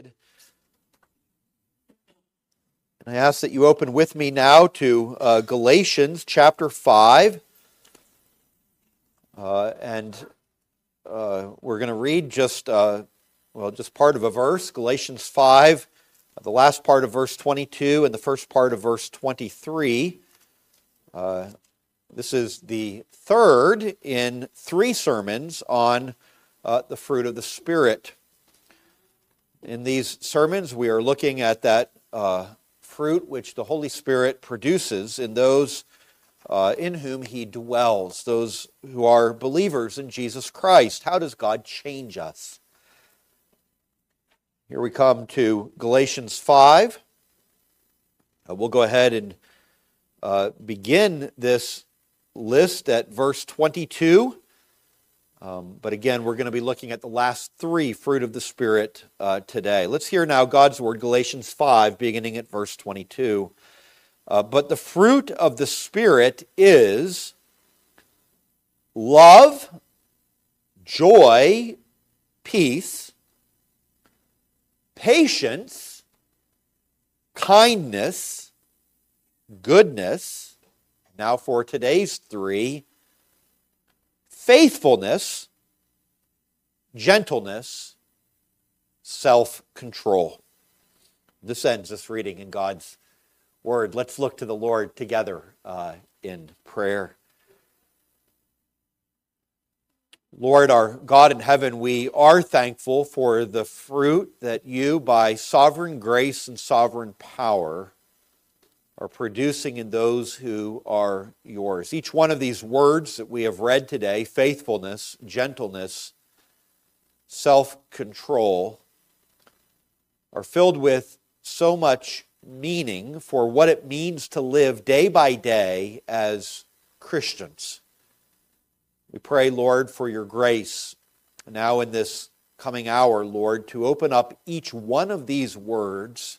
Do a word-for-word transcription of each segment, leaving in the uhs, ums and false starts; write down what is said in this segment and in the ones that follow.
seated. And I ask that you open with me now to uh, Galatians chapter five. Uh, and uh, we're going to read just, uh, well, just part of a verse, Galatians five, the last part of verse twenty-two and the first part of verse twenty-three. Uh, this is the third in three sermons on uh, the fruit of the Spirit. In these sermons, we are looking at that uh, fruit which the Holy Spirit produces in those uh, in whom He dwells, those who are believers in Jesus Christ. How does God change us? Here we come to Galatians five. Uh, we'll go ahead and uh, begin this list at verse twenty-two. Um, but again, we're going to be looking at the last three fruit of the Spirit uh, today. Let's hear now God's Word, Galatians five, beginning at verse twenty-two. Uh, but the fruit of the Spirit is love, joy, peace, patience, kindness, goodness. Now for today's three, faithfulness, gentleness, self-control. This ends this reading in God's Word. Let's look to the Lord together uh, in prayer. Lord, our God in heaven, we are thankful for the fruit that you, by sovereign grace and sovereign power, are producing in those who are yours. Each one of these words that we have read today, faithfulness, gentleness, self-control, are filled with so much meaning for what it means to live day by day as Christians. We pray, Lord, for your grace now in this coming hour, Lord, to open up each one of these words,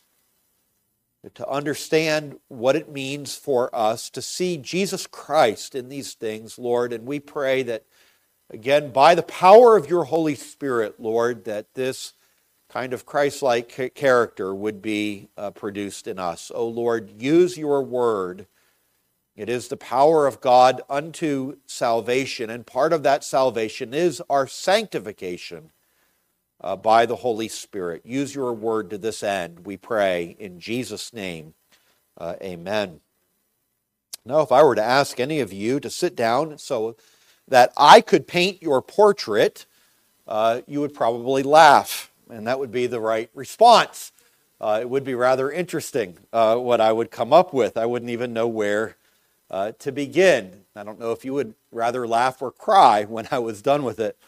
to understand what it means for us to see Jesus Christ in these things, Lord. And we pray that, again, by the power of your Holy Spirit, Lord, that this kind of Christ-like character would be uh, produced in us. Oh, Lord, use your word. It is the power of God unto salvation, and part of that salvation is our sanctification Uh, by the Holy Spirit. Use your word to this end, we pray, in Jesus' name. Uh, amen. Now, if I were to ask any of you to sit down so that I could paint your portrait, uh, you would probably laugh, and that would be the right response. Uh, it would be rather interesting uh, what I would come up with. I wouldn't even know where uh, to begin. I don't know if you would rather laugh or cry when I was done with it.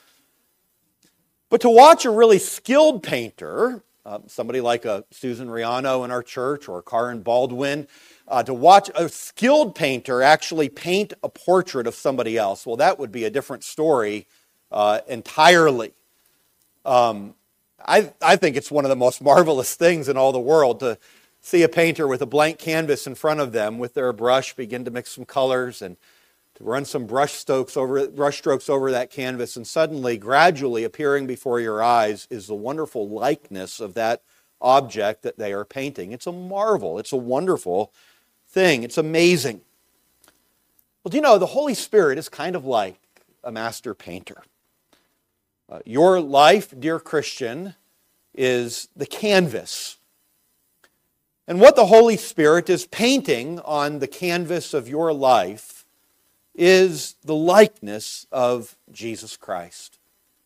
But to watch a really skilled painter, uh, somebody like a Susan Riano in our church or Karen Baldwin, uh, to watch a skilled painter actually paint a portrait of somebody else, well, that would be a different story uh, entirely. Um, I, I think it's one of the most marvelous things in all the world to see a painter with a blank canvas in front of them with their brush begin to mix some colors and to run some brush strokes over brush strokes over that canvas, and suddenly, gradually appearing before your eyes is the wonderful likeness of that object that they are painting. It's a marvel. It's a wonderful thing. It's amazing. Well, do you know, the Holy Spirit is kind of like a master painter. Uh, your life, dear Christian, is the canvas. And what the Holy Spirit is painting on the canvas of your life is the likeness of Jesus Christ.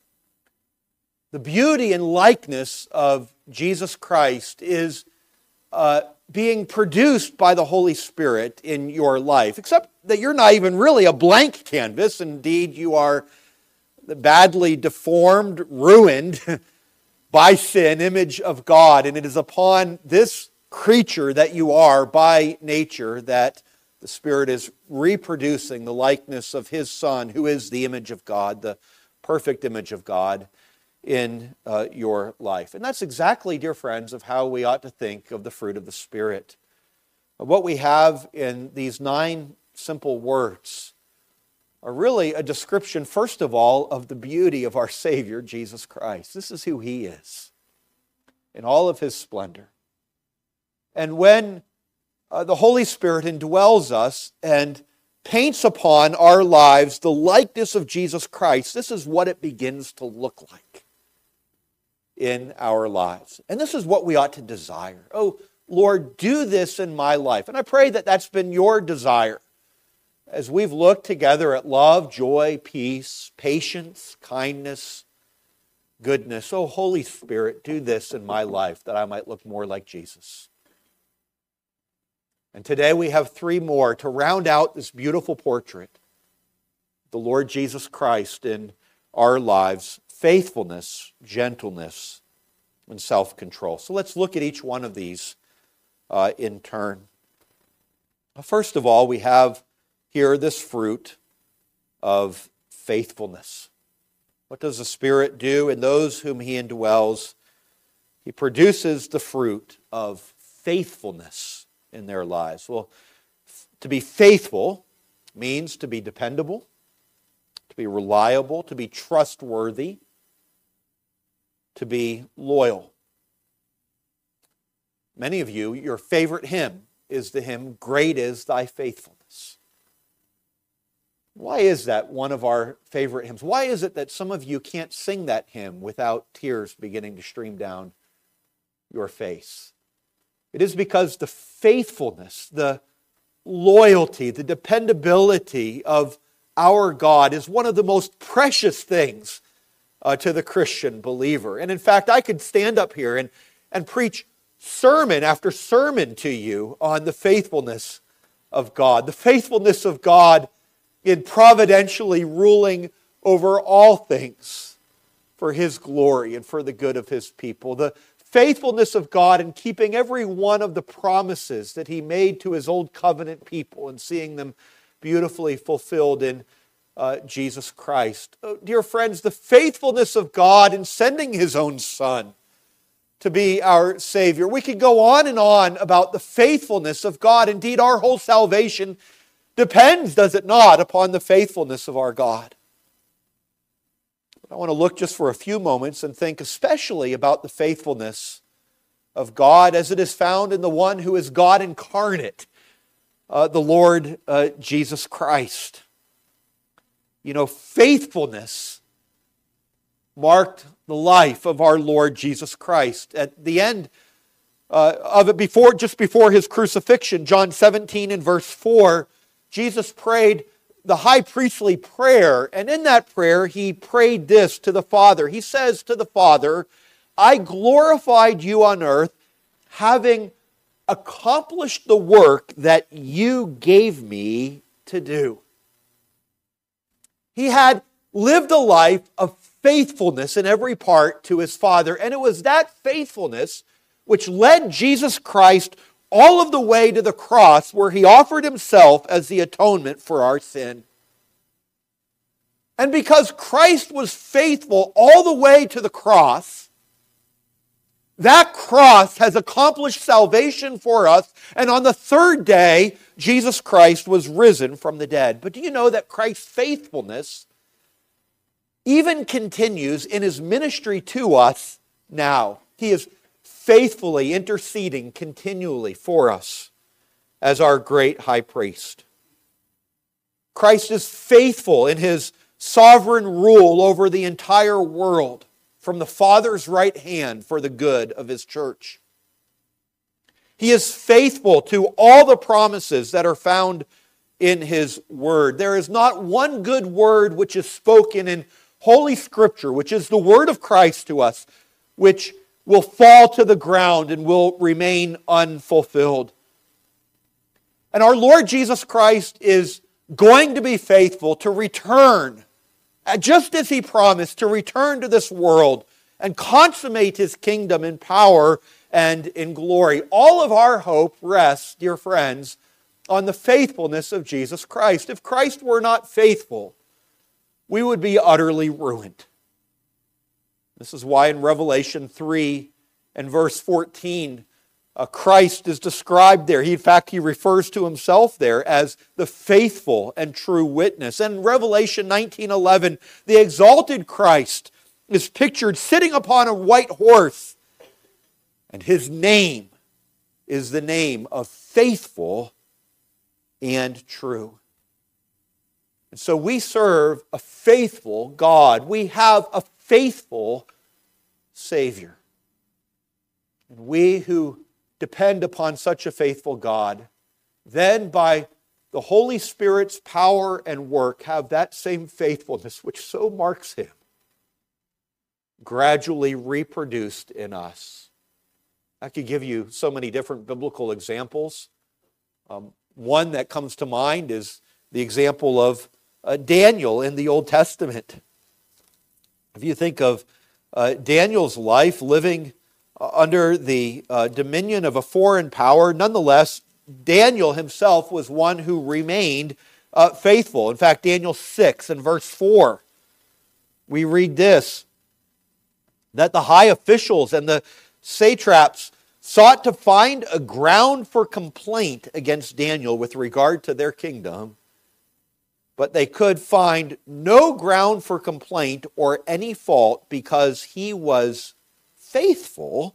The beauty and likeness of Jesus Christ is uh, being produced by the Holy Spirit in your life, except that you're not even really a blank canvas. Indeed, you are the badly deformed, ruined by sin image of God, and it is upon this creature that you are by nature that the Spirit is reproducing the likeness of His Son, who is the image of God, the perfect image of God in uh, your life. And that's exactly, dear friends, of how we ought to think of the fruit of the Spirit. What we have in these nine simple words are really a description, first of all, of the beauty of our Savior, Jesus Christ. This is who He is. in all of His splendor. And when uh, the Holy Spirit indwells us and paints upon our lives the likeness of Jesus Christ, this is what it begins to look like in our lives. And this is what we ought to desire. Oh, Lord, do this in my life. And I pray that that's been your desire as we've looked together at love, joy, peace, patience, kindness, goodness. Oh, Holy Spirit, do this in my life that I might look more like Jesus. And today we have three more to round out this beautiful portrait. The Lord Jesus Christ in our lives: faithfulness, gentleness, and self-control. So let's look at each one of these uh, in turn. First of all, we have here this fruit of faithfulness. What does the Spirit do in those whom He indwells? He produces the fruit of faithfulness in their lives. Well, to be faithful means to be dependable, to be reliable, to be trustworthy, to be loyal. Many of you, your favorite hymn is the hymn, "Great is Thy Faithfulness." Why is that one of our favorite hymns? Why is it that some of you can't sing that hymn without tears beginning to stream down your face? It is because the faithfulness, the loyalty, the dependability of our God is one of the most precious things uh, to the Christian believer. And in fact, I could stand up here and, and preach sermon after sermon to you on the faithfulness of God. The faithfulness of God in providentially ruling over all things for His glory and for the good of His people. The faithfulness of God in keeping every one of the promises that He made to His old covenant people and seeing them beautifully fulfilled in uh, Jesus Christ. Oh, dear friends, the faithfulness of God in sending His own Son to be our Savior. We could go on and on about the faithfulness of God. Indeed, our whole salvation depends, does it not, upon the faithfulness of our God. I want to look just for a few moments and think especially about the faithfulness of God as it is found in the one who is God incarnate, uh, the Lord uh, Jesus Christ. You know, faithfulness marked the life of our Lord Jesus Christ. At the end uh, of it, before just before His crucifixion, John seventeen and verse four, Jesus prayed the high priestly prayer, and in that prayer He prayed this to the Father. He says to the Father, "I glorified you on earth, having accomplished the work that you gave me to do." He had lived a life of faithfulness in every part to His Father, and it was that faithfulness which led Jesus Christ all of the way to the cross, where He offered Himself as the atonement for our sin. And because Christ was faithful all the way to the cross, that cross has accomplished salvation for us, and on the third day, Jesus Christ was risen from the dead. But do you know that Christ's faithfulness even continues in His ministry to us now? He is faithfully interceding continually for us as our great high priest. Christ is faithful in His sovereign rule over the entire world from the Father's right hand for the good of His church. He is faithful to all the promises that are found in His Word. There is not one good word which is spoken in Holy Scripture, which is the Word of Christ to us, which will fall to the ground and will remain unfulfilled. And our Lord Jesus Christ is going to be faithful to return, just as He promised, to return to this world and consummate His kingdom in power and in glory. All of our hope rests, dear friends, on the faithfulness of Jesus Christ. If Christ were not faithful, we would be utterly ruined. This is why in Revelation three and verse fourteen, uh, Christ is described there. He, in fact, He refers to Himself there as the faithful and true witness. And in Revelation nineteen eleven, the exalted Christ is pictured sitting upon a white horse, And his name is the name of faithful and true. And so we serve a faithful God. We have a faithful Savior. And we who depend upon such a faithful God, then by the Holy Spirit's power and work have that same faithfulness which so marks him gradually reproduced in us. I could give you so many different biblical examples. Um, one that comes to mind is the example of uh, Daniel in the Old Testament. If you think of uh, Daniel's life living uh, under the uh, dominion of a foreign power, nonetheless, Daniel himself was one who remained uh, faithful. In fact, Daniel six and verse four, we read this, that the high officials and the satraps sought to find a ground for complaint against Daniel with regard to their kingdom, but they could find no ground for complaint or any fault because he was faithful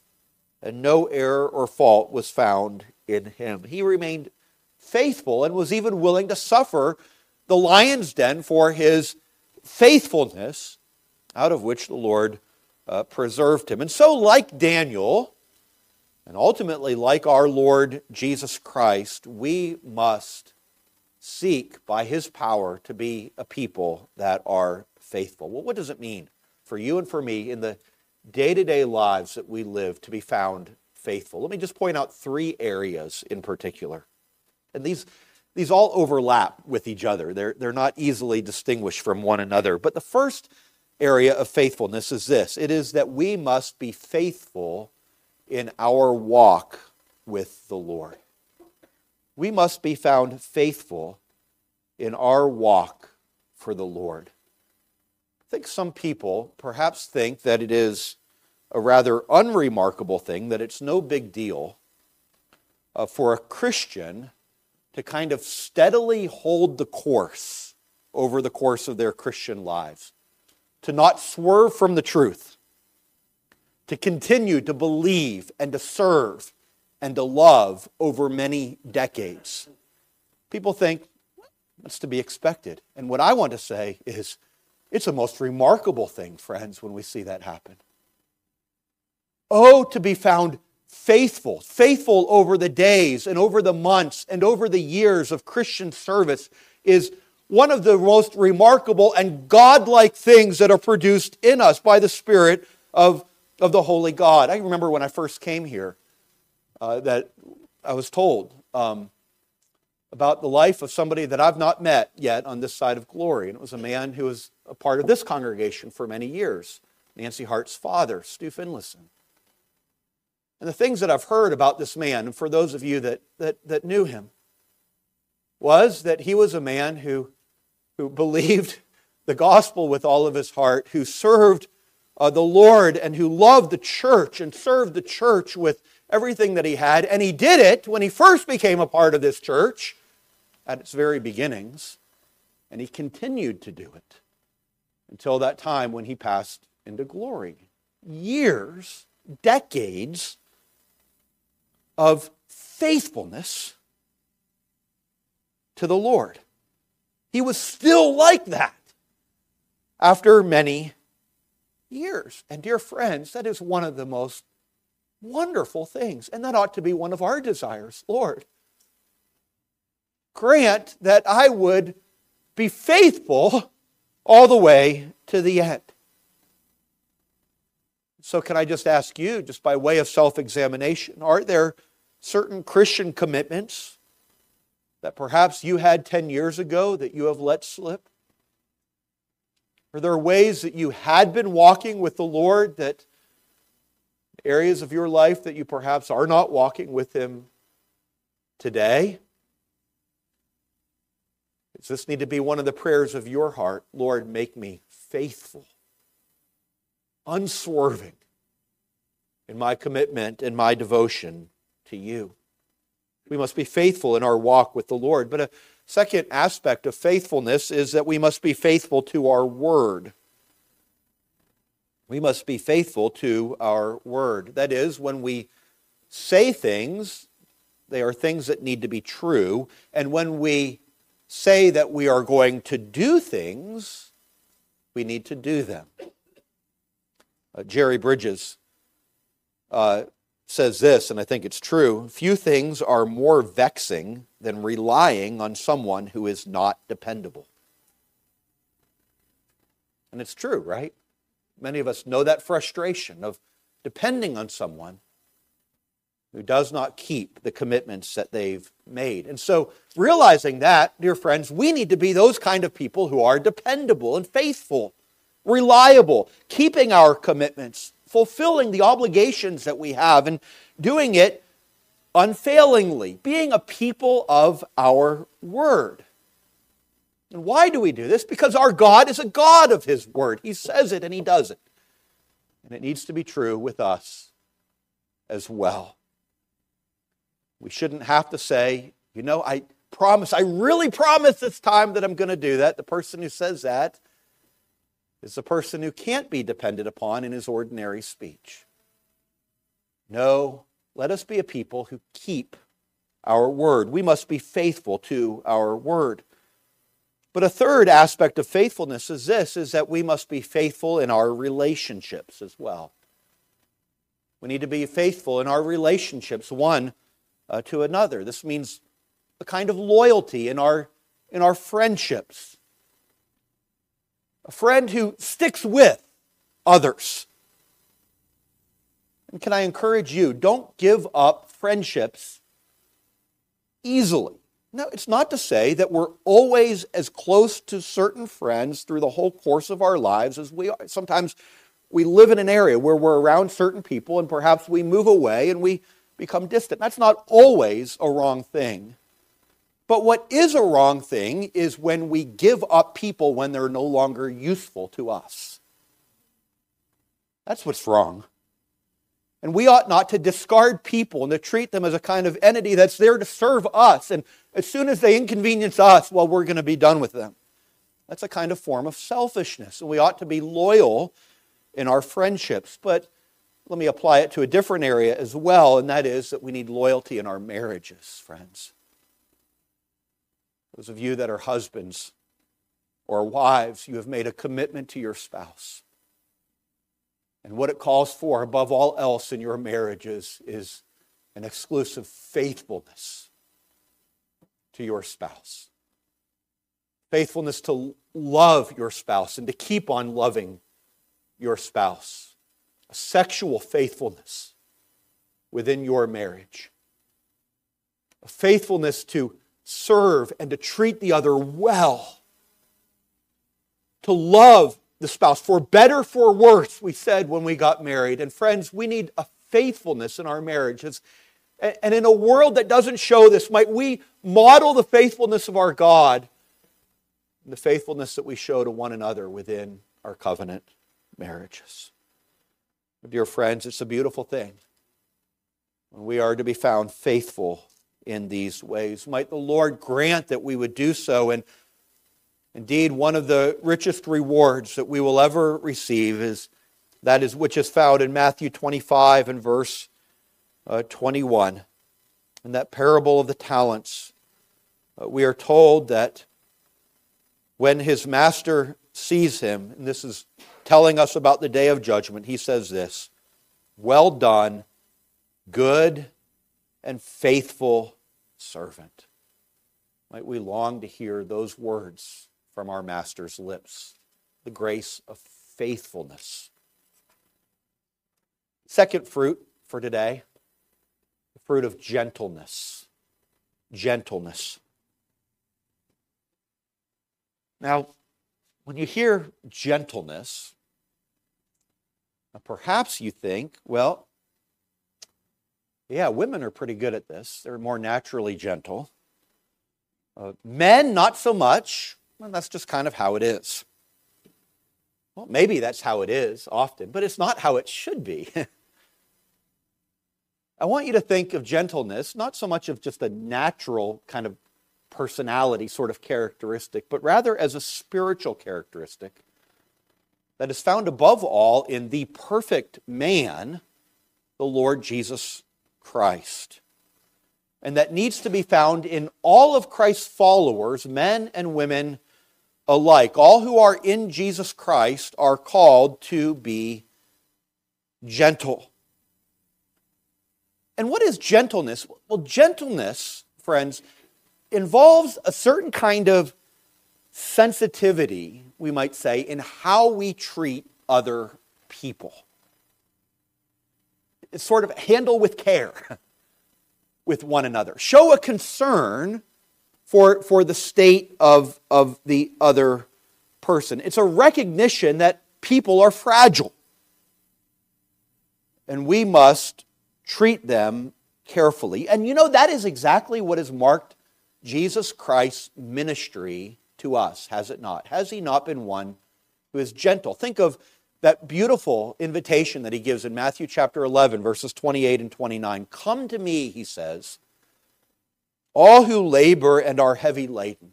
and no error or fault was found in him. He remained faithful and was even willing to suffer the lion's den for his faithfulness, out of which the Lord uh, preserved him. And so, like Daniel, and ultimately like our Lord Jesus Christ, we must seek by his power to be a people that are faithful. Well, what does it mean for you and for me in the day-to-day lives that we live to be found faithful? Let me just point out three areas in particular. And these, these all overlap with each other. They're, they're not easily distinguished from one another. But the first area of faithfulness is this. It is that we must be faithful in our walk with the Lord. We must be found faithful in our walk for the Lord. I think some people perhaps think that it is a rather unremarkable thing, that it's no big deal uh, for a Christian to kind of steadily hold the course over the course of their Christian lives, to not swerve from the truth, to continue to believe and to serve and to love over many decades. People think that's to be expected. And what I want to say is, it's a most remarkable thing, friends, when we see that happen. Oh, to be found faithful, faithful over the days and over the months and over the years of Christian service is one of the most remarkable and godlike things that are produced in us by the Spirit of, of the Holy God. I remember when I first came here uh, that I was told um, about the life of somebody that I've not met yet on this side of glory. And it was a man who was a part of this congregation for many years, Nancy Hart's father, Stu Finlayson. And the things that I've heard about this man, and for those of you that, that, that knew him, was that he was a man who, who believed the gospel with all of his heart, who served uh, the Lord and who loved the church and served the church with everything that he had. And he did it when he first became a part of this church at its very beginnings. And he continued to do it until that time when he passed into glory. Years, decades of faithfulness to the Lord. He was still like that after many years. And dear friends, that is one of the most wonderful things. And that ought to be one of our desires. Lord, grant that I would be faithful all the way to the end. So can I just ask you, just by way of self-examination, are there certain Christian commitments that perhaps you had ten years ago that you have let slip? Are there ways that you had been walking with the Lord, that areas of your life that you perhaps are not walking with Him today? Does this need to be one of the prayers of your heart? Lord, make me faithful, unswerving in my commitment and my devotion to you. We must be faithful in our walk with the Lord. But a second aspect of faithfulness is that we must be faithful to our word. We must be faithful to our word. That is, when we say things, they are things that need to be true. And when we say that we are going to do things, we need to do them. Uh, Jerry Bridges uh, says this, and I think it's true: few things are more vexing than relying on someone who is not dependable. And it's true, right? Many of us know that frustration of depending on someone who does not keep the commitments that they've made. And so, realizing that, dear friends, we need to be those kind of people who are dependable and faithful, reliable, keeping our commitments, fulfilling the obligations that we have, and doing it unfailingly, being a people of our word. And why do we do this? Because our God is a God of His word. He says it and He does it. And it needs to be true with us as well. We shouldn't have to say, you know, I promise, I really promise this time that I'm going to do that. The person who says that is the person who can't be depended upon in his ordinary speech. No, let us be a people who keep our word. We must be faithful to our word. But a third aspect of faithfulness is this, is that we must be faithful in our relationships as well. We need to be faithful in our relationships, one uh, to another. This means a kind of loyalty in our, in our friendships. A friend who sticks with others. And can I encourage you, don't give up friendships easily. No, it's not to say that we're always as close to certain friends through the whole course of our lives as we are. Sometimes we live in an area where we're around certain people and perhaps we move away and we become distant. That's not always a wrong thing. But what is a wrong thing is when we give up people when they're no longer useful to us. That's what's wrong. And we ought not to discard people and to treat them as a kind of entity that's there to serve us. And as soon as they inconvenience us, well, we're going to be done with them. That's a kind of form of selfishness. And we ought to be loyal in our friendships. But let me apply it to a different area as well, and that is that we need loyalty in our marriages, friends. Those of you that are husbands or wives, you have made a commitment to your spouse. And what it calls for, above all else in your marriages, is an exclusive faithfulness to your spouse. Faithfulness to love your spouse and to keep on loving your spouse. A sexual faithfulness within your marriage. A faithfulness to serve and to treat the other well. To love the spouse, for better, for worse, we said when we got married. And friends, we need a faithfulness in our marriages. And in a world that doesn't show this, might we model the faithfulness of our God and the faithfulness that we show to one another within our covenant marriages. Dear friends, it's a beautiful thing when we are to be found faithful in these ways. Might the Lord grant that we would do so. And indeed, one of the richest rewards that we will ever receive is that is which is found in Matthew twenty-five and verse uh, twenty-one. In that parable of the talents, uh, we are told that when his master sees him, and this is telling us about the day of judgment, he says this: "Well done, good and faithful servant." Might we long to hear those words from our Master's lips, the grace of faithfulness. Second fruit for today, the fruit of gentleness. Gentleness. Now, when you hear gentleness, perhaps you think, well, yeah, women are pretty good at this. They're more naturally gentle. Uh, men, not so much. Well, that's just kind of how it is. Well, maybe that's how it is often, but it's not how it should be. I want you to think of gentleness, not so much of just a natural kind of personality sort of characteristic, but rather as a spiritual characteristic. that is found above all in the perfect man, the Lord Jesus Christ, and that needs to be found in all of Christ's followers, men and women alike. All who are in Jesus Christ are called to be gentle. And what is gentleness? Well, gentleness, friends, involves a certain kind of sensitivity, we might say, in how we treat other people. It's sort of handle with care with one another. Show a concern for, for the state of, of the other person. It's a recognition that people are fragile. And we must treat them carefully. And you know, that is exactly what has marked Jesus Christ's ministry to us, has it not? Has he not been one who is gentle? Think of that beautiful invitation that he gives in Matthew chapter eleven, verses twenty-eight and twenty-nine. Come to me, he says, all who labor and are heavy laden,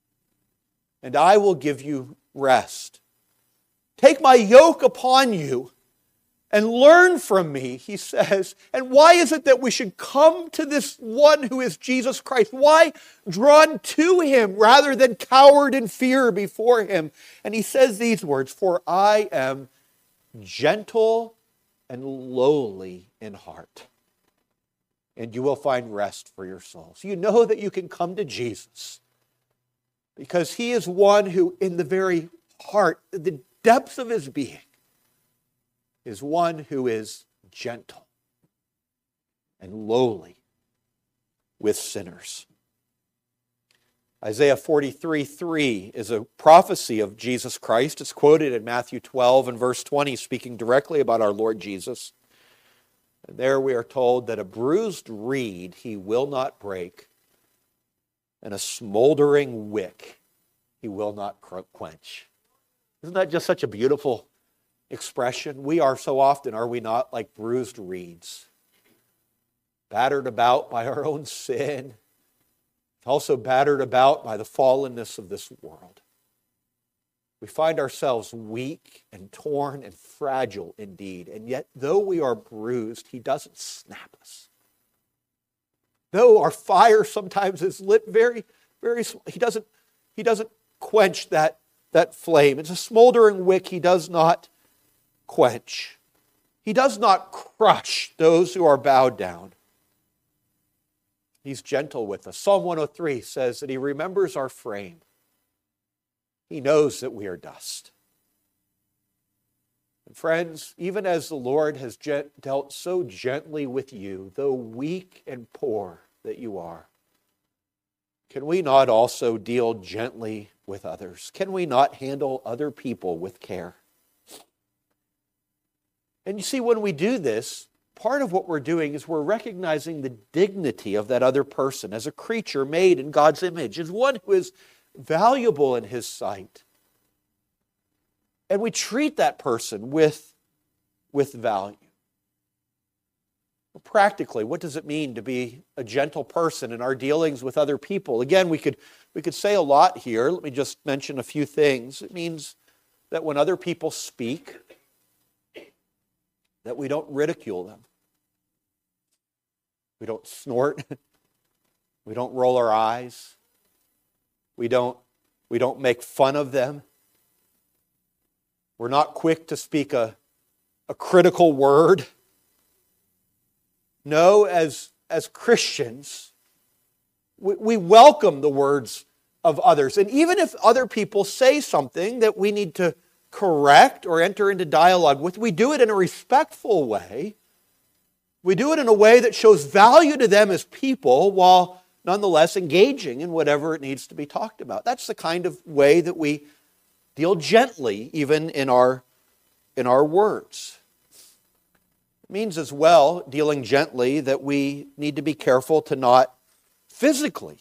and I will give you rest. Take my yoke upon you and learn from me, he says. And why is it that we should come to this one who is Jesus Christ? Why drawn to him rather than cowered in fear before him? And he says these words, for I am gentle and lowly in heart, and you will find rest for your souls. You know that you can come to Jesus because he is one who in the very heart, the depths of his being, is one who is gentle and lowly with sinners. Isaiah forty-three three is a prophecy of Jesus Christ. It's quoted in Matthew twelve and verse twenty, speaking directly about our Lord Jesus. And there we are told that a bruised reed he will not break, and a smoldering wick he will not quench. Isn't that just such a beautiful expression? We are so often, are we not, like bruised reeds, battered about by our own sin, also battered about by the fallenness of this world. We find ourselves weak and torn and fragile indeed, and yet though we are bruised, he doesn't snap us. Though our fire sometimes is lit very, very, he doesn't, he doesn't quench that, that flame. It's a smoldering wick he does not quench. He does not crush those who are bowed down. He's gentle with us. Psalm one oh three says that he remembers our frame. He knows that we are dust. And friends, even as the Lord has dealt so gently with you, though weak and poor that you are, can we not also deal gently with others? Can we not handle other people with care? And you see, when we do this, part of what we're doing is we're recognizing the dignity of that other person as a creature made in God's image, as one who is valuable in his sight. And we treat that person with, with value. Well, practically, what does it mean to be a gentle person in our dealings with other people? Again, we could, we could say a lot here. Let me just mention a few things. It means that when other people speak, that we don't ridicule them. We don't snort. We don't roll our eyes. We don't, we don't make fun of them. We're not quick to speak a, a critical word. No, as, as Christians, we, we welcome the words of others. And even if other people say something that we need to correct or enter into dialogue with, we do it in a respectful way. We do it in a way that shows value to them as people while nonetheless engaging in whatever it needs to be talked about. That's the kind of way that we deal gently even in our, in our words. It means as well, dealing gently, that we need to be careful to not physically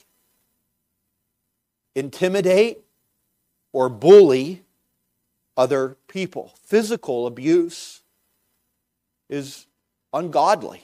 intimidate or bully other people. Physical abuse is ungodly.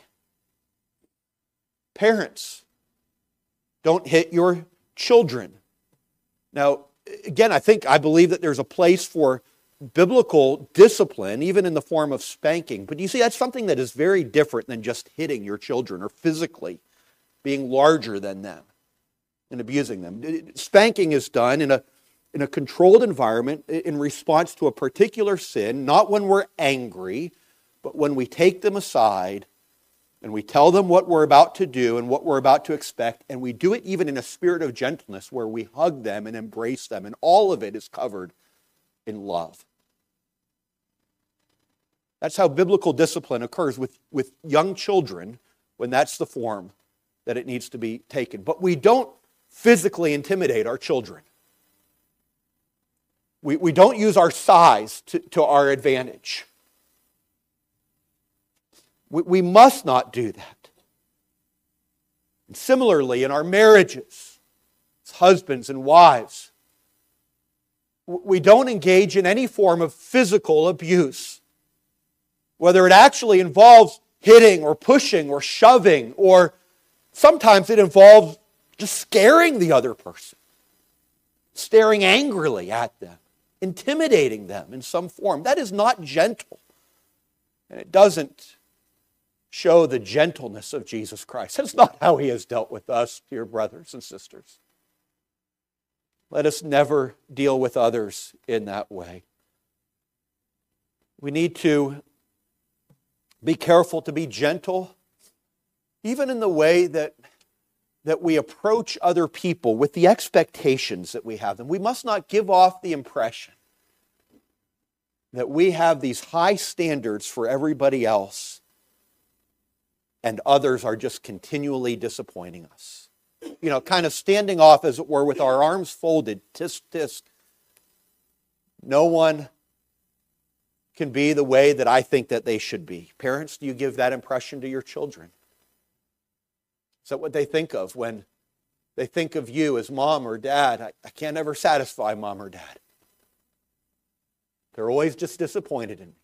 Parents, don't hit your children. Now, again, I think, I believe that there's a place for biblical discipline, even in the form of spanking. But you see, that's something that is very different than just hitting your children or physically being larger than them and abusing them. Spanking is done in a, in a controlled environment in response to a particular sin, not when we're angry, but when we take them aside and we tell them what we're about to do and what we're about to expect, and we do it even in a spirit of gentleness where we hug them and embrace them, and all of it is covered in love. That's how biblical discipline occurs with, with young children when that's the form that it needs to be taken. But we don't physically intimidate our children. We, we don't use our size to, to our advantage. We, we must not do that. And similarly, in our marriages, as husbands and wives, we don't engage in any form of physical abuse, whether it actually involves hitting or pushing or shoving, or sometimes it involves just scaring the other person, staring angrily at them, intimidating them in some form. That is not gentle, and it doesn't show the gentleness of Jesus Christ. That's not how He has dealt with us, dear brothers and sisters. Let us never deal with others in that way. We need to be careful to be gentle, even in the way that, that we approach other people with the expectations that we have them. We must not give off the impression that we have these high standards for everybody else and others are just continually disappointing us. You know, kind of standing off, as it were, with our arms folded, tisk, tisk. No one can be the way that I think that they should be. Parents, do you give that impression to your children? Is that what they think of when they think of you as mom or dad? I, I can't ever satisfy mom or dad. They're always just disappointed in me.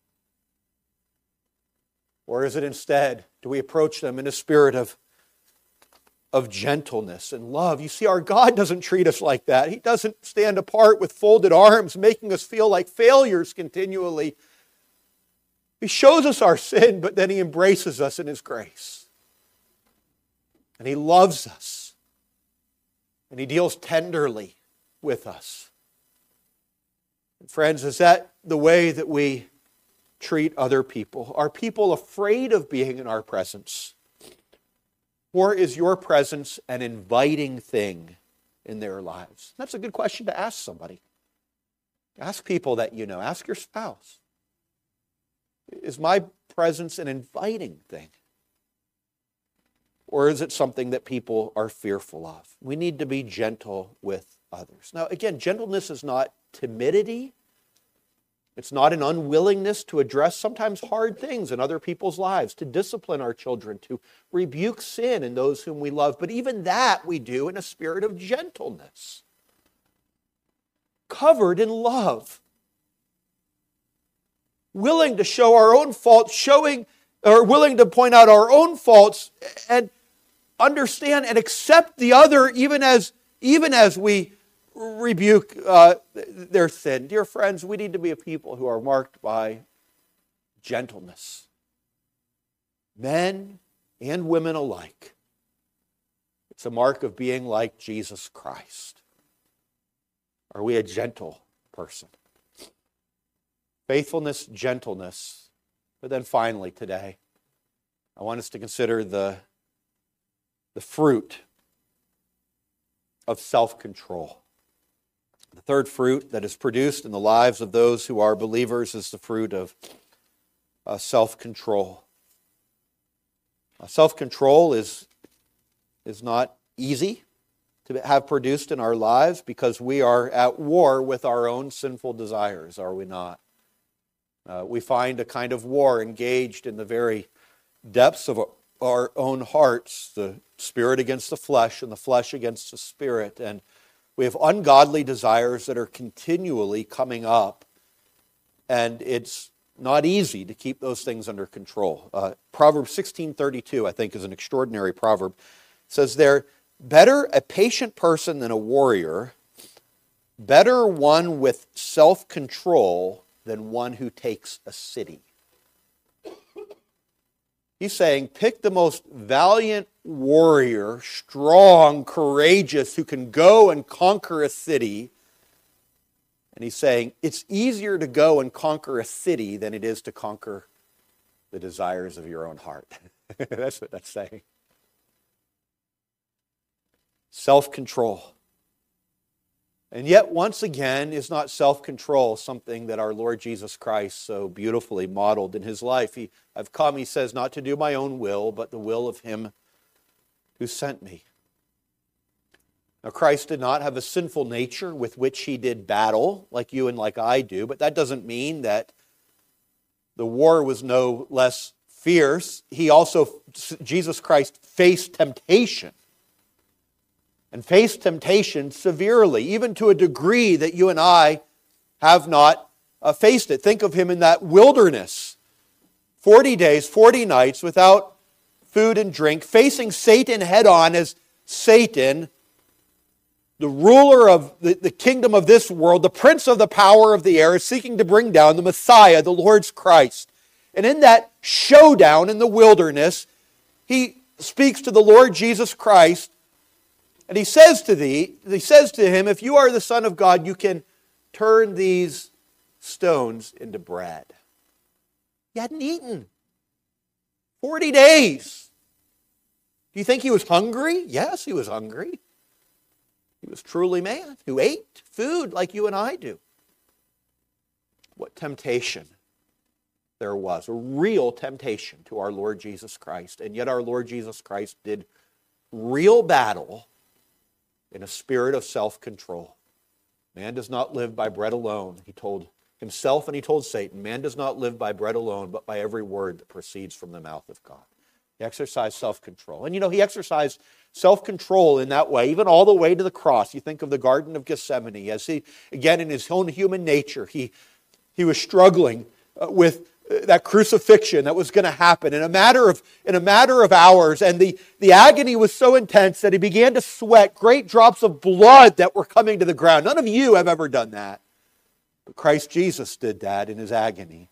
Or is it instead, do we approach them in a spirit of, of gentleness and love? You see, our God doesn't treat us like that. He doesn't stand apart with folded arms, making us feel like failures continually. He shows us our sin, but then He embraces us in His grace. And He loves us. And He deals tenderly with us. And friends, is that the way that we treat other people? Are people afraid of being in our presence? Or is your presence an inviting thing in their lives? That's a good question to ask somebody. Ask people that you know. Ask your spouse. Is my presence an inviting thing? Or is it something that people are fearful of? We need to be gentle with others. Now, again, gentleness is not timidity. It's not an unwillingness to address sometimes hard things in other people's lives, to discipline our children, to rebuke sin in those whom we love. But even that we do in a spirit of gentleness, covered in love, willing to show our own faults, showing or willing to point out our own faults and understand and accept the other even as even as we rebuke uh, their sin. Dear friends, we need to be a people who are marked by gentleness. Men and women alike. It's a mark of being like Jesus Christ. Are we a gentle person? Faithfulness, gentleness. But then finally today, I want us to consider the, the fruit of self-control. The third fruit that is produced in the lives of those who are believers is the fruit of uh, self-control. Uh, self-control is, is not easy to have produced in our lives because we are at war with our own sinful desires, are we not? Uh, we find a kind of war engaged in the very depths of our own hearts, the spirit against the flesh and the flesh against the spirit, and we have ungodly desires that are continually coming up, and it's not easy to keep those things under control. Uh, Proverbs sixteen thirty-two, I think, is an extraordinary proverb. It says there, better a patient person than a warrior, better one with self-control than one who takes a city. He's saying, pick the most valiant warrior, strong, courageous, who can go and conquer a city. And he's saying, it's easier to go and conquer a city than it is to conquer the desires of your own heart. That's what that's saying. Self-control. And yet, once again, is not self-control something that our Lord Jesus Christ so beautifully modeled in his life? He, I've come, he says, not to do my own will, but the will of him who sent me. Now, Christ did not have a sinful nature with which he did battle, like you and like I do, but that doesn't mean that the war was no less fierce. He also, Jesus Christ, faced temptation. And faced temptation severely, even to a degree that you and I have not uh, faced it. Think of him in that wilderness. forty days, forty nights without food and drink, facing Satan head on as Satan, the ruler of the, the kingdom of this world, the prince of the power of the air, is seeking to bring down the Messiah, the Lord's Christ. And in that showdown in the wilderness, he speaks to the Lord Jesus Christ. And he says to thee, he says to him, if you are the Son of God, you can turn these stones into bread. He hadn't eaten. Forty days. Do you think he was hungry? Yes, he was hungry. He was truly man who ate food like you and I do. What temptation there was. A real temptation to our Lord Jesus Christ. And yet our Lord Jesus Christ did real battle in a spirit of self-control. Man does not live by bread alone, he told himself and he told Satan. Man does not live by bread alone, but by every word that proceeds from the mouth of God. He exercised self-control. And you know, he exercised self-control in that way, even all the way to the cross. You think of the Garden of Gethsemane, as he, again, in his own human nature, he, he was struggling uh, with that crucifixion that was going to happen in a matter of in a matter of hours, and the, the agony was so intense that he began to sweat great drops of blood that were coming to the ground. None of you have ever done that, but Christ Jesus did that in his agony.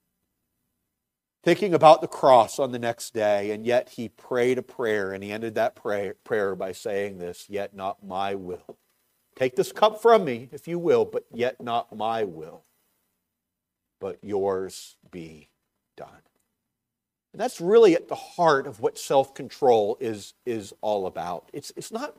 Thinking about the cross on the next day, and yet he prayed a prayer, and he ended that prayer, prayer by saying this, yet not my will. Take this cup from me, if you will, but yet not my will, but yours be done. And that's really at the heart of what self-control is, is all about. It's, it's not...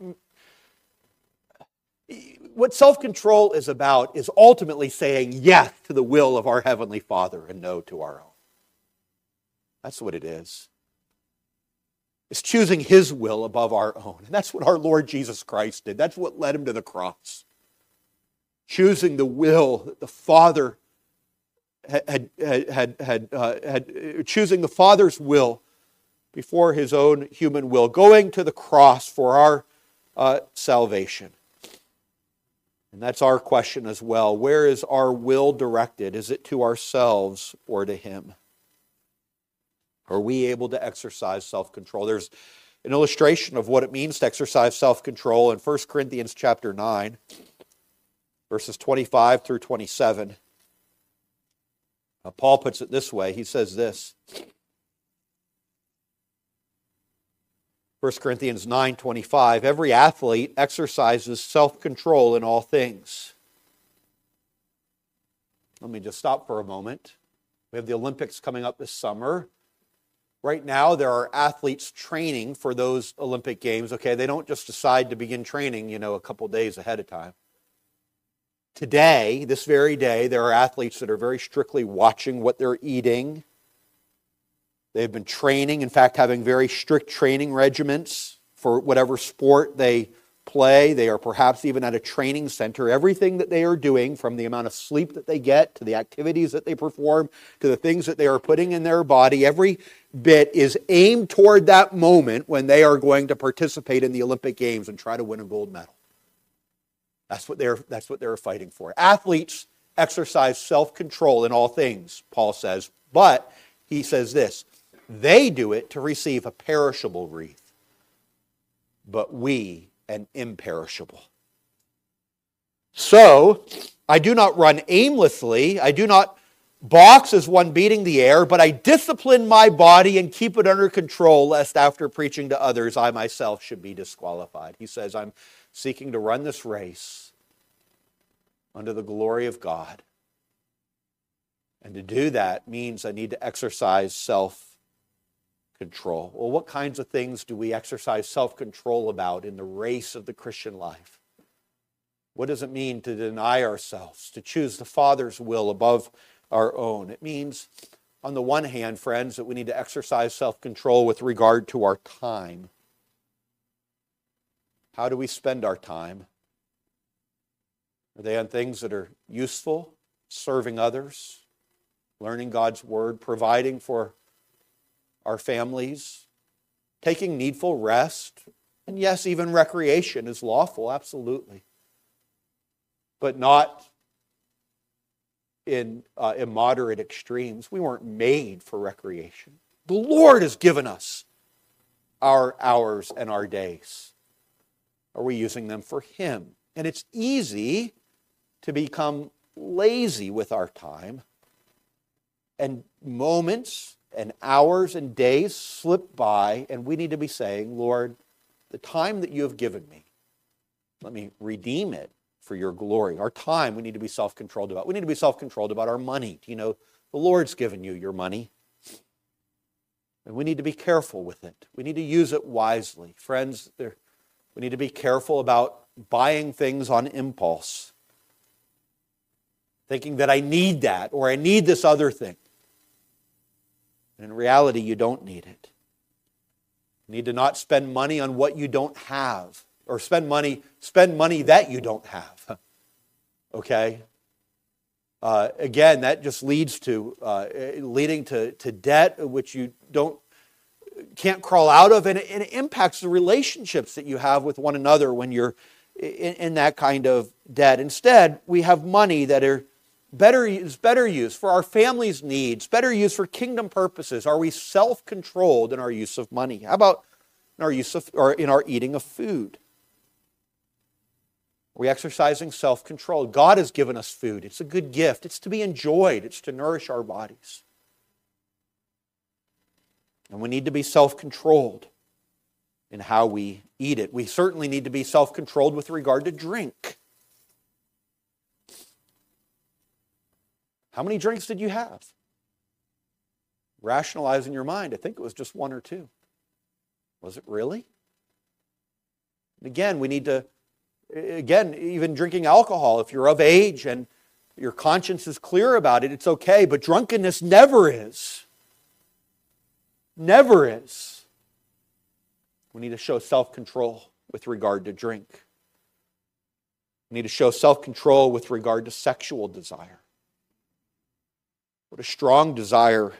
What self-control is about is ultimately saying yes to the will of our Heavenly Father and no to our own. That's what it is. It's choosing His will above our own. And that's what our Lord Jesus Christ did. That's what led Him to the cross. Choosing the will that the Father had, had, had, had, uh, had choosing the Father's will before His own human will. Going to the cross for our uh, salvation. And that's our question as well. Where is our will directed? Is it to ourselves or to Him? Are we able to exercise self-control? There's an illustration of what it means to exercise self-control in First Corinthians chapter nine, verses twenty-five through twenty-seven. Now, Paul puts it this way. He says this. First Corinthians nine twenty-five, every athlete exercises self-control in all things. Let me just stop for a moment. We have the Olympics coming up this summer. Right now, there are athletes training for those Olympic Games. Okay, they don't just decide to begin training, you know, a couple days ahead of time. Today, this very day, there are athletes that are very strictly watching what they're eating. They've been training, in fact, having very strict training regimens for whatever sport they play. They are perhaps even at a training center. Everything that they are doing, from the amount of sleep that they get, to the activities that they perform, to the things that they are putting in their body, every bit is aimed toward that moment when they are going to participate in the Olympic Games and try to win a gold medal. That's what they're, that's what they're fighting for. Athletes exercise self-control in all things, Paul says, but he says this, they do it to receive a perishable wreath, but we an imperishable. So, I do not run aimlessly. I do not box as one beating the air, but I discipline my body and keep it under control, lest after preaching to others, I myself should be disqualified. He says, I'm seeking to run this race under the glory of God. And to do that means I need to exercise self-control. Well, what kinds of things do we exercise self-control about in the race of the Christian life? What does it mean to deny ourselves, to choose the Father's will above our own? It means, on the one hand, friends, that we need to exercise self-control with regard to our time. How do we spend our time? Are they on things that are useful, serving others, learning God's Word, providing for our families, taking needful rest, and yes, even recreation is lawful, absolutely, but not in uh, immoderate extremes. We weren't made for recreation. The Lord has given us our hours and our days. Are we using them for Him? And it's easy to become lazy with our time, and moments and hours and days slip by, and we need to be saying, Lord, the time that you have given me, let me redeem it for your glory. Our time we need to be self-controlled about. We need to be self-controlled about our money. Do you know the Lord's given you your money? And we need to be careful with it. We need to use it wisely. Friends, there, we need to be careful about buying things on impulse, thinking that I need that or I need this other thing. And in reality, you don't need it. You need to not spend money on what you don't have, or spend money spend money that you don't have. Okay? Uh, again, that just leads to uh, leading to, to debt, which you don't can't crawl out of, and it, and it impacts the relationships that you have with one another when you're in, in that kind of debt. Instead, we have money that are better is better use for our family's needs, better use for kingdom purposes. Are we self-controlled in our use of money? How about in our use of or in our eating of food? Are we exercising self-control? God has given us food. It's a good gift. It's to be enjoyed. It's to nourish our bodies. And we need to be self-controlled in how we eat it. We certainly need to be self-controlled with regard to drink. How many drinks did you have? Rationalize in your mind. I think it was just one or two. Was it really? And again, we need to, again, even drinking alcohol, if you're of age and your conscience is clear about it, it's okay, but drunkenness never is. Never is. We need to show self-control with regard to drink. We need to show self-control with regard to sexual desire. What a strong desire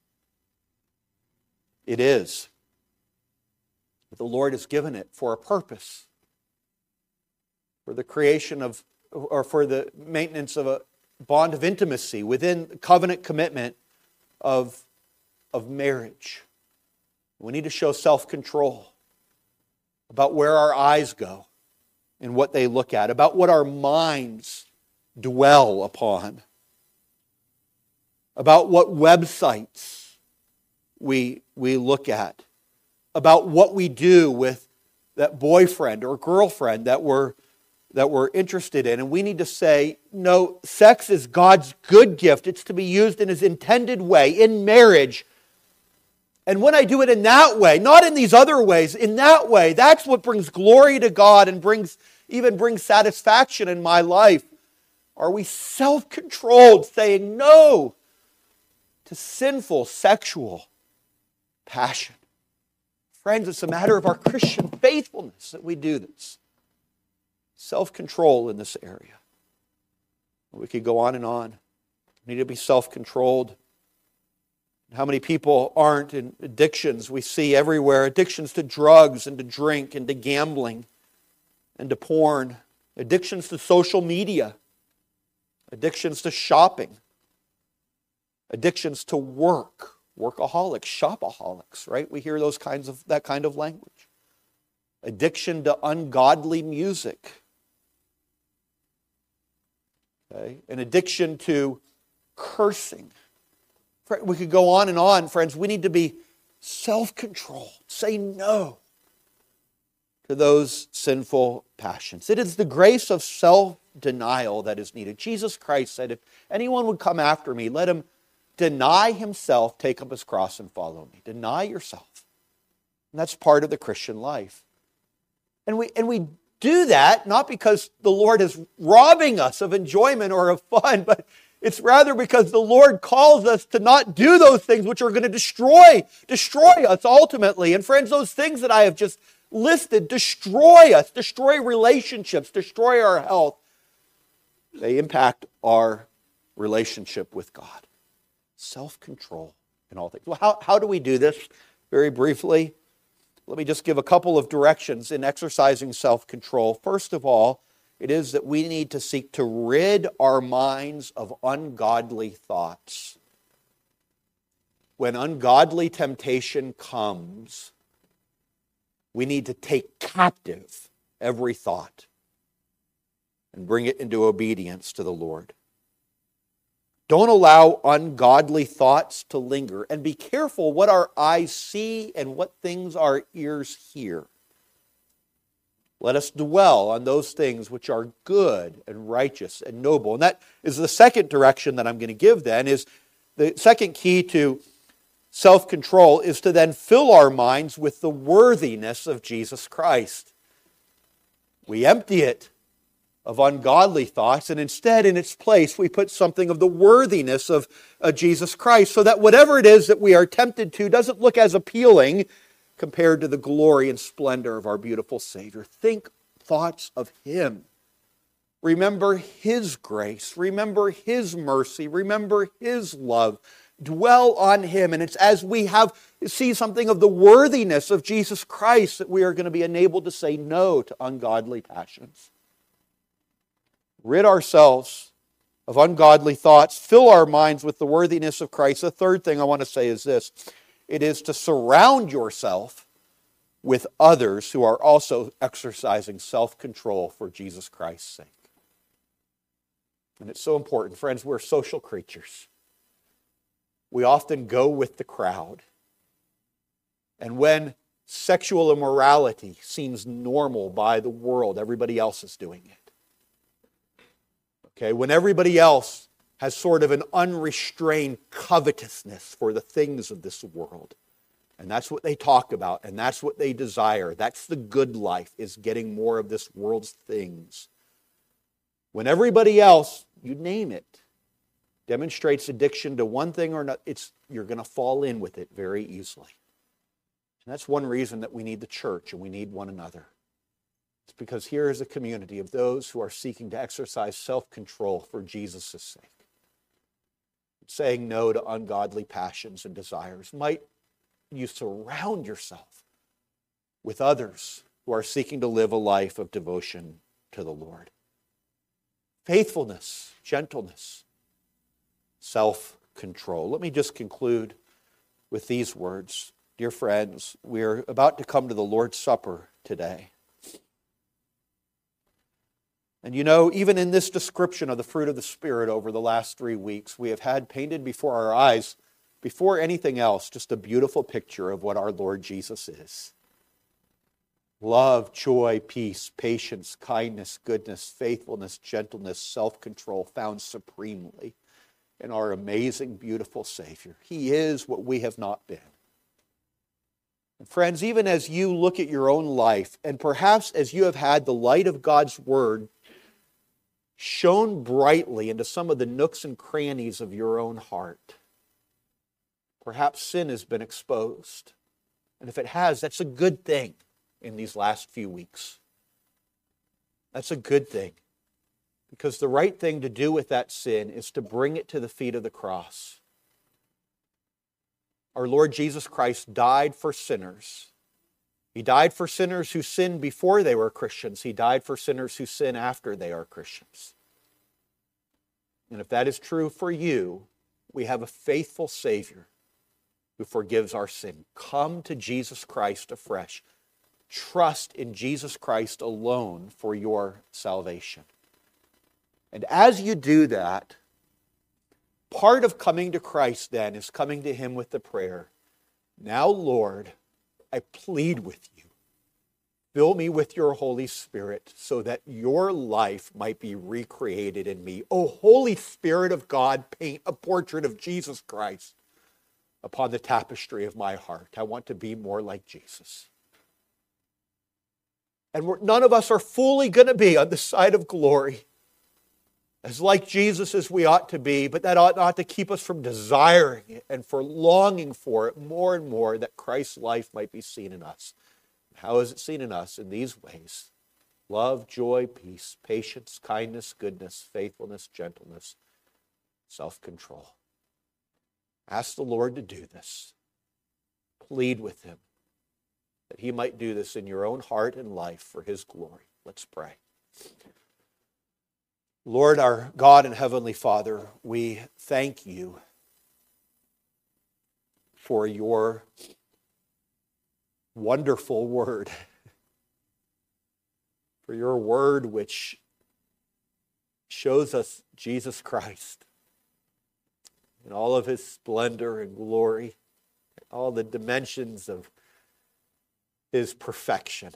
it is. But the Lord has given it for a purpose. For the creation of, or for the maintenance of a bond of intimacy within the covenant commitment of, of marriage. We need to show self-control about where our eyes go and what they look at, about what our minds dwell upon, about what websites we, we look at, about what we do with that boyfriend or girlfriend that we're, that we're interested in. And we need to say, no, sex is God's good gift. It's to be used in His intended way, in marriage. And when I do it in that way, not in these other ways, in that way, that's what brings glory to God and brings even brings satisfaction in my life. Are we self-controlled, saying no to sinful sexual passion? Friends, it's a matter of our Christian faithfulness that we do this. Self-control in this area. We could go on and on. We need to be self-controlled. How many people aren't in addictions we see everywhere? Addictions to drugs and to drink and to gambling and to porn. Addictions to social media. Addictions to shopping. Addictions to work. Workaholics, shopaholics, right? We hear those kinds of that kind of language. Addiction to ungodly music. Okay? An addiction to cursing. We could go on and on, friends. We need to be self-controlled. Say no to those sinful passions. It is the grace of self-denial that is needed. Jesus Christ said, if anyone would come after me, let him deny himself, take up his cross, and follow me. Deny yourself. And that's part of the Christian life. And we, and we do that not because the Lord is robbing us of enjoyment or of fun, but it's rather because the Lord calls us to not do those things which are going to destroy, destroy us ultimately. And friends, those things that I have just listed destroy us, destroy relationships, destroy our health. They impact our relationship with God. Self-control in all things. Well, how, how do we do this? Very briefly, let me just give a couple of directions in exercising self-control. First of all, it is that we need to seek to rid our minds of ungodly thoughts. When ungodly temptation comes, we need to take captive every thought and bring it into obedience to the Lord. Don't allow ungodly thoughts to linger, and be careful what our eyes see and what things our ears hear. Let us dwell on those things which are good and righteous and noble. And that is the second direction that I'm going to give then, is the second key to self-control is to then fill our minds with the worthiness of Jesus Christ. We empty it of ungodly thoughts, and instead in its place we put something of the worthiness of uh, Jesus Christ, so that whatever it is that we are tempted to doesn't look as appealing compared to the glory and splendor of our beautiful Savior. Think thoughts of Him. Remember His grace. Remember His mercy. Remember His love. Dwell on Him. And it's as we have see something of the worthiness of Jesus Christ that we are going to be enabled to say no to ungodly passions. Rid ourselves of ungodly thoughts. Fill our minds with the worthiness of Christ. The third thing I want to say is this. It is to surround yourself with others who are also exercising self-control for Jesus Christ's sake. And it's so important. Friends, we're social creatures. We often go with the crowd. And when sexual immorality seems normal by the world, everybody else is doing it. Okay, when everybody else has sort of an unrestrained covetousness for the things of this world. And that's what they talk about, and that's what they desire. That's the good life, is getting more of this world's things. When everybody else, you name it, demonstrates addiction to one thing or another, it's, you're going to fall in with it very easily. And that's one reason that we need the church and we need one another. It's because here is a community of those who are seeking to exercise self-control for Jesus' sake. Saying no to ungodly passions and desires. Might you surround yourself with others who are seeking to live a life of devotion to the Lord. Faithfulness, gentleness, self-control. Let me just conclude with these words. Dear friends, we're about to come to the Lord's Supper today. And you know, even in this description of the fruit of the Spirit over the last three weeks, we have had painted before our eyes, before anything else, just a beautiful picture of what our Lord Jesus is. Love, joy, peace, patience, kindness, goodness, faithfulness, gentleness, self-control found supremely in our amazing, beautiful Savior. He is what we have not been. And friends, even as you look at your own life, and perhaps as you have had the light of God's Word shone brightly into some of the nooks and crannies of your own heart, perhaps sin has been exposed. And if it has, that's a good thing in these last few weeks. That's a good thing. Because the right thing to do with that sin is to bring it to the feet of the cross. Our Lord Jesus Christ died for sinners. He died for sinners who sinned before they were Christians. He died for sinners who sin after they are Christians. And if that is true for you, we have a faithful Savior who forgives our sin. Come to Jesus Christ afresh. Trust in Jesus Christ alone for your salvation. And as you do that, Part of coming to Christ, then, is coming to him with the prayer, now, Lord, I plead with you. Fill me with your Holy Spirit so that your life might be recreated in me. O Holy Spirit of God, paint a portrait of Jesus Christ upon the tapestry of my heart. I want to be more like Jesus. And we're, none of us are fully going to be on the side of glory as like Jesus as we ought to be, but that ought not to keep us from desiring it and for longing for it more and more, that Christ's life might be seen in us. How is it seen in us? In these ways: love, joy, peace, patience, kindness, goodness, faithfulness, gentleness, self-control. Ask the Lord to do this. Plead with him that he might do this in your own heart and life for his glory. Let's pray. Lord, our God and Heavenly Father, we thank you for your wonderful word, for your word which shows us Jesus Christ in all of his splendor and glory, all the dimensions of his perfection.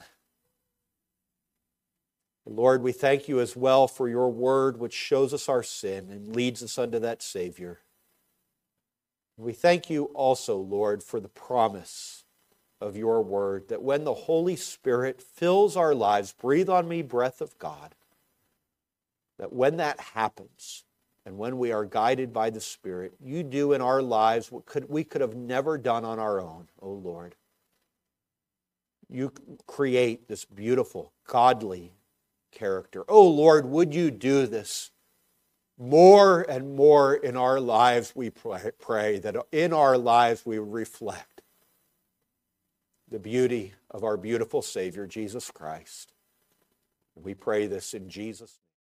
Lord, we thank you as well for your word which shows us our sin and leads us unto that Savior. We thank you also, Lord, for the promise of your word, that when the Holy Spirit fills our lives, breathe on me, breath of God, that when that happens, and when we are guided by the Spirit, you do in our lives what could, we could have never done on our own, O Lord. You create this beautiful, godly character. Oh Lord, would you do this more and more in our lives, we pray, pray that in our lives we reflect the beauty of our beautiful Savior, Jesus Christ. We pray this in Jesus' name.